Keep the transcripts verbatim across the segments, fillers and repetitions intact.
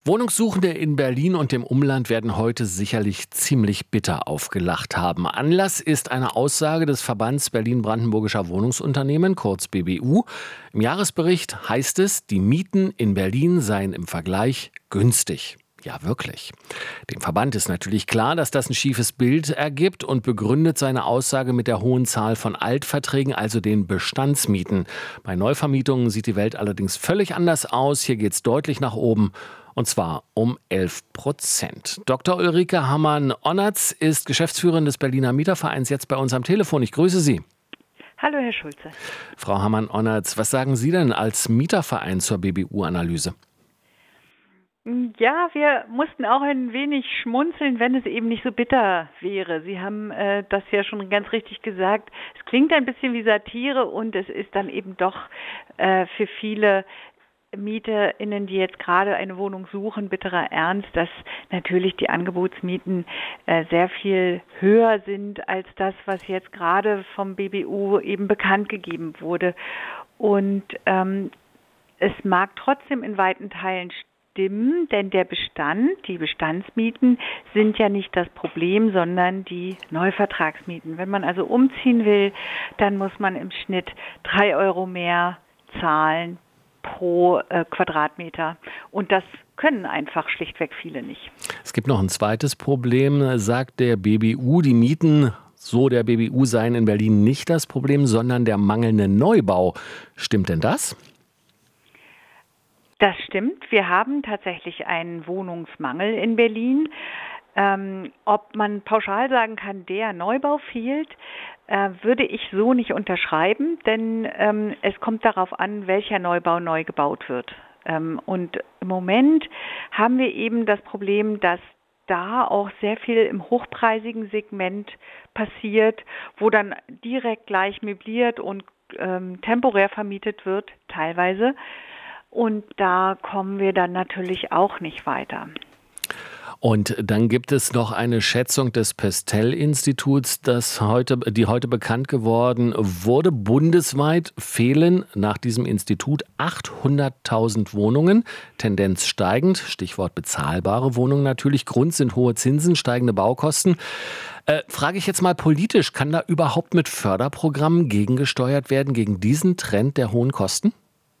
Wohnungssuchende in Berlin und dem Umland werden heute sicherlich ziemlich bitter aufgelacht haben. Anlass ist eine Aussage des Verbands Berlin-Brandenburgischer Wohnungsunternehmen, kurz B B U. Im Jahresbericht heißt es, die Mieten in Berlin seien im Vergleich günstig. Ja, wirklich. Dem Verband ist natürlich klar, dass das ein schiefes Bild ergibt und begründet seine Aussage mit der hohen Zahl von Altverträgen, also den Bestandsmieten. Bei Neuvermietungen sieht die Welt allerdings völlig anders aus. Hier geht es deutlich nach oben. Und zwar um elf Prozent. Doktor Ulrike Hammann-Onnertz ist Geschäftsführerin des Berliner Mietervereins, jetzt bei uns am Telefon. Ich grüße Sie. Hallo, Herr Schulze. Frau Hammann-Onnertz, was sagen Sie denn als Mieterverein zur B B U-Analyse? Ja, wir mussten auch ein wenig schmunzeln, wenn es eben nicht so bitter wäre. Sie haben äh, das ja schon ganz richtig gesagt. Es klingt ein bisschen wie Satire und es ist dann eben doch äh, für viele MieterInnen, die jetzt gerade eine Wohnung suchen, bitterer Ernst, dass natürlich die Angebotsmieten äh, sehr viel höher sind als das, was jetzt gerade vom B B U eben bekannt gegeben wurde. Und ähm, es mag trotzdem in weiten Teilen stimmen, denn der Bestand, die Bestandsmieten sind ja nicht das Problem, sondern die Neuvertragsmieten. Wenn man also umziehen will, dann muss man im Schnitt drei Euro mehr zahlen pro äh, Quadratmeter. Und das können einfach schlichtweg viele nicht. Es gibt noch ein zweites Problem, sagt der B B U. Die Mieten, so der B B U, seien in Berlin nicht das Problem, sondern der mangelnde Neubau. Stimmt denn das? Das stimmt. Wir haben tatsächlich einen Wohnungsmangel in Berlin. Ähm, ob man pauschal sagen kann, der Neubau fehlt, äh, würde ich so nicht unterschreiben, denn ähm, es kommt darauf an, welcher Neubau neu gebaut wird. Ähm, und im Moment haben wir eben das Problem, dass da auch sehr viel im hochpreisigen Segment passiert, wo dann direkt gleich möbliert und ähm, temporär vermietet wird, teilweise. Und da kommen wir dann natürlich auch nicht weiter. Und dann gibt es noch eine Schätzung des Pestel-Instituts, das heute, die heute bekannt geworden wurde. Bundesweit fehlen nach diesem Institut achthunderttausend Wohnungen, Tendenz steigend, Stichwort bezahlbare Wohnungen natürlich. Grund sind hohe Zinsen, steigende Baukosten. Äh, frage ich jetzt mal politisch, kann da überhaupt mit Förderprogrammen gegengesteuert werden, gegen diesen Trend der hohen Kosten?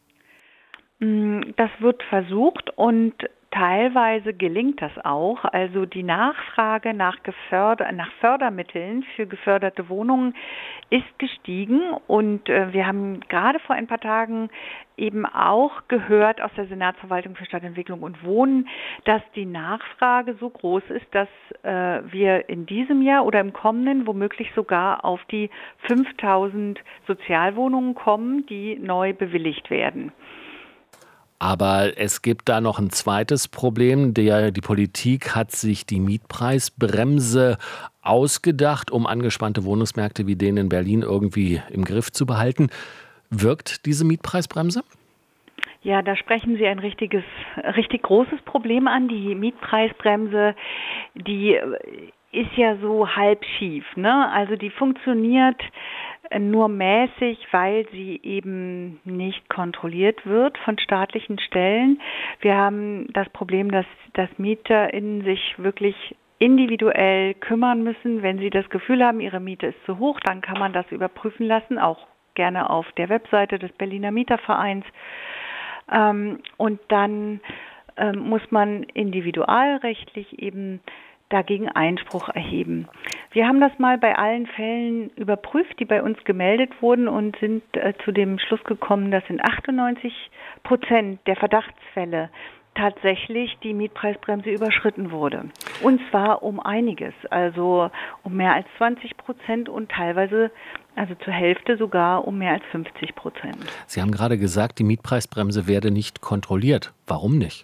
Das wird versucht und teilweise gelingt das auch. Also die Nachfrage nach, Geförder- nach Fördermitteln für geförderte Wohnungen ist gestiegen und äh, wir haben gerade vor ein paar Tagen eben auch gehört aus der Senatsverwaltung für Stadtentwicklung und Wohnen, dass die Nachfrage so groß ist, dass äh, wir in diesem Jahr oder im kommenden womöglich sogar auf die fünftausend Sozialwohnungen kommen, die neu bewilligt werden. Aber es gibt da noch ein zweites Problem. Der, die Politik hat sich die Mietpreisbremse ausgedacht, um angespannte Wohnungsmärkte wie den in Berlin irgendwie im Griff zu behalten. Wirkt diese Mietpreisbremse? Ja, da sprechen Sie ein richtiges, richtig großes Problem an. Die Mietpreisbremse, die ist ja so halb schief, ne? Also die funktioniert nur mäßig, weil sie eben nicht kontrolliert wird von staatlichen Stellen. Wir haben das Problem, dass, dass MieterInnen sich wirklich individuell kümmern müssen. Wenn sie das Gefühl haben, ihre Miete ist zu hoch, dann kann man das überprüfen lassen, auch gerne auf der Webseite des Berliner Mietervereins. Ähm, und dann ähm, muss man individualrechtlich eben dagegen Einspruch erheben. Wir haben das mal bei allen Fällen überprüft, die bei uns gemeldet wurden und sind äh, zu dem Schluss gekommen, dass in achtundneunzig Prozent der Verdachtsfälle tatsächlich die Mietpreisbremse überschritten wurde. Und zwar um einiges, also um mehr als zwanzig Prozent und teilweise, also zur Hälfte sogar um mehr als fünfzig Prozent. Sie haben gerade gesagt, die Mietpreisbremse werde nicht kontrolliert. Warum nicht?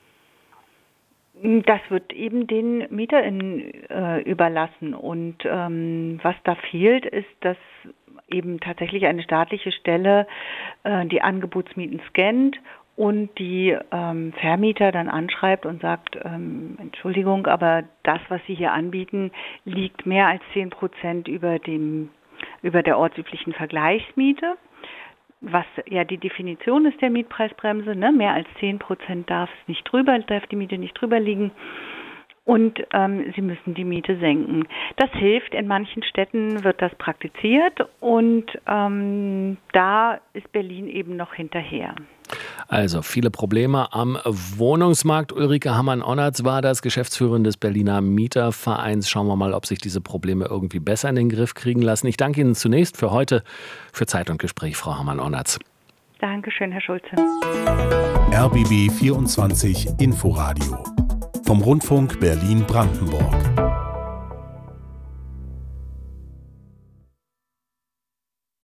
Das wird eben den MieterInnen äh, überlassen. Und ähm, was da fehlt, ist, dass eben tatsächlich eine staatliche Stelle äh, die Angebotsmieten scannt und die ähm, Vermieter dann anschreibt und sagt, ähm, Entschuldigung, aber das, was Sie hier anbieten, liegt mehr als zehn Prozent über dem, über der ortsüblichen Vergleichsmiete. was ja die Definition ist der Mietpreisbremse, ne? Mehr als zehn Prozent darf es nicht drüber, darf die Miete nicht drüber liegen. Und ähm, sie müssen die Miete senken. Das hilft, in manchen Städten wird das praktiziert und ähm, da ist Berlin eben noch hinterher. Also viele Probleme am Wohnungsmarkt. Ulrike Hammann-Onnertz war das, Geschäftsführerin des Berliner Mietervereins. Schauen wir mal, ob sich diese Probleme irgendwie besser in den Griff kriegen lassen. Ich danke Ihnen zunächst für heute für Zeit und Gespräch, Frau Hammann-Onnertz. Dankeschön, Herr Schulze. R B B vierundzwanzig Inforadio vom Rundfunk Berlin-Brandenburg.